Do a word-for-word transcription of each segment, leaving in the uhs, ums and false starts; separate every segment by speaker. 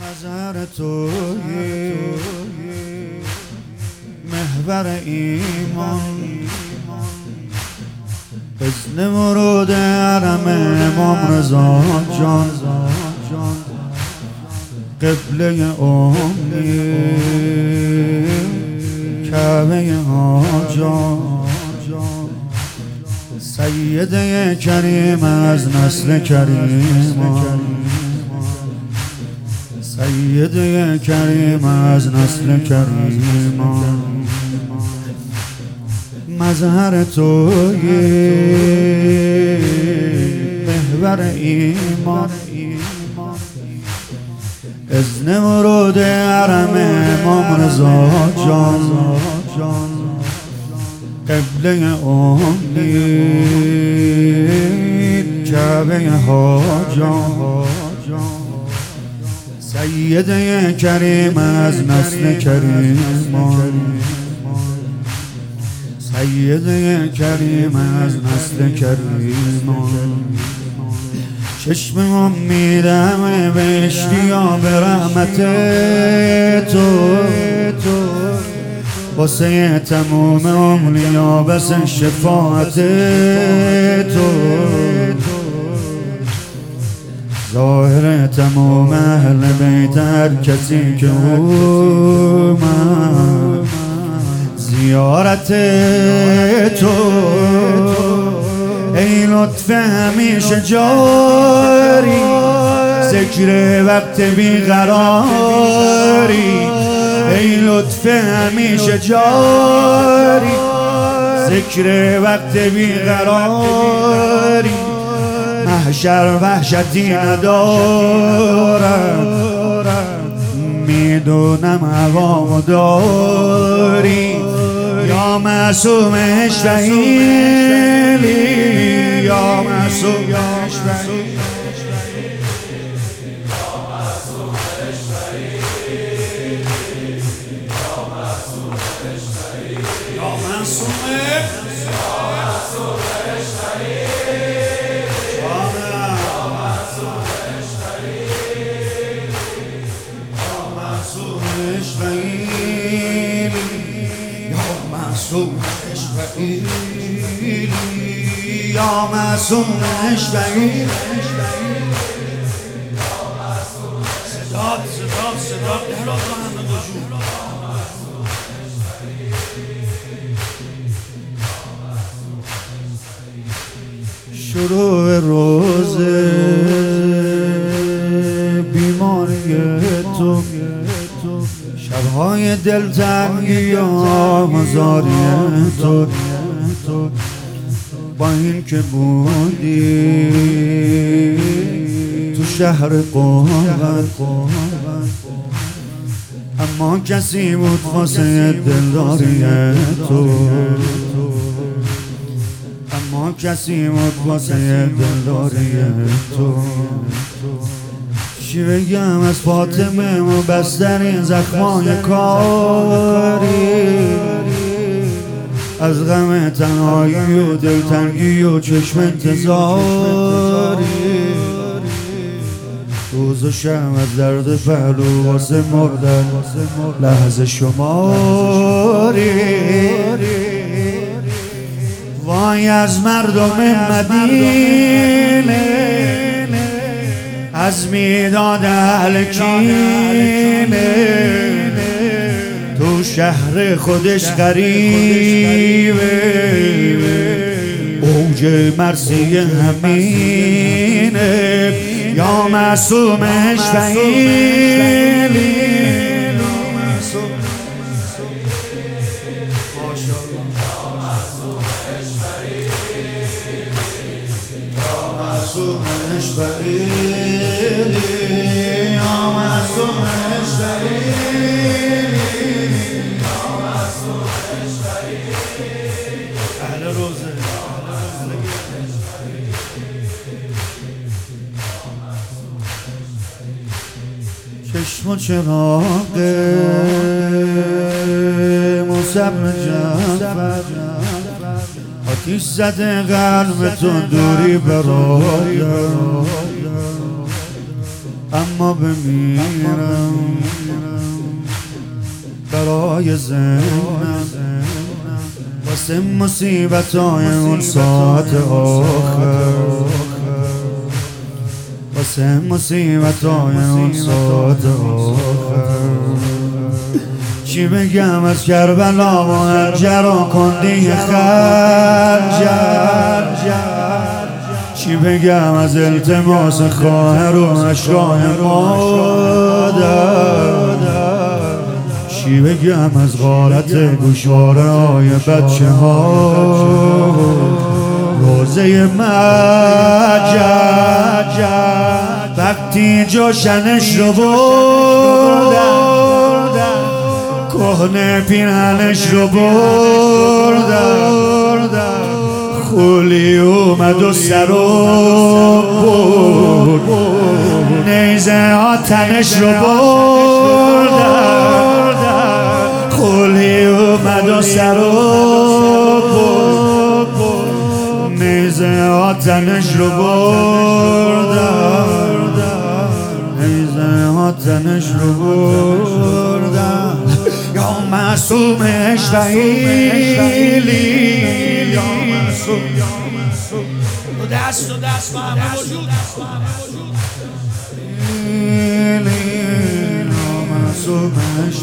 Speaker 1: مظهر تویی محور ایمان، اذن ورود حرم امام رضا جان، قبله امی کعبه حاجان، سیده کریم از نسل کریمان، سیده کریم از نسل کریمان. مظهر تویی محور ایمان، اذن ورود حرم امام رضا جان، قبله امی کعبه حاجان، سیده کریم از نسل کریمان، سیده کریم از نسل کریمان. چشم امیدم به اشتیاق رحمت تو، واسه تموم اولیا بس شفاعت تو، ظاهر تمام اهل بیت هر کسی که اومد زیارت تو. ای لطف همیشه جاری، ذکر وقت بیقراری. ای لطف همیشه جاری، ذکر وقت بیقراری. محشر وحشتی ندارم، میدونم هوامو داری. یا معصوم اشفعیلی، یا معصوم اشفعیلی، یا معصوم یا معصوم اشفعیلی. صدات صدات صدات احلا کنم وجود. شروع روز بیماری تو، شبهای دلتنگی و مزاری تو، با این که بودی تو شهر قوم، اما کسی بود واسه دلداری تو، اما کسی بود واسه دلداری تو. چی بگم از فاطمه و بسترین زخمای کاری، از غم تنهایی و دلتنگی و چشم انتظاری. روز و شب از درد پهلو واسه مردن لحظه شماری. وای از مردم مدینه، از میداد اهل کینه، تو شهر خودش غریبه، اوج مرسی همینه. یا معصوم اشفعیلی، معصوم اشفعیلی، یا معصوم اشفعیلی، یا معصوم اشفعیلی. اهل روزه چشم و چراغ مصبر جعفر، آتیش زده قلب تو دوری برادر. اما بمیرم برای ذهنم واسه مصیبتای اون ساعت آخر، واسه مصیبتای اون ساعت آخر. چی بگم از کربلا و هرجر و کندی خنجر، چی بگم از التماس خواهر و اشرای مادر، چی بگم از غارت گوشواره های بچه ها روزه مجد. وقتی جوشنش رو بردن کهنه پیرهنش رو بردن، خولی اومد و سر رو برد، نیزه ها تنش رو بردن، خولی اومد و سر رو برد، نیزه ها تنش رو بردن، نیزه ها تنش رو بردن. یا معصوم اشفعیلی، یا معصوم دست و دست با همه وجود، یا معصوم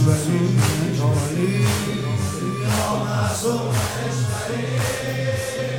Speaker 1: اشفعیلی، یا معصوم اشفعیلی.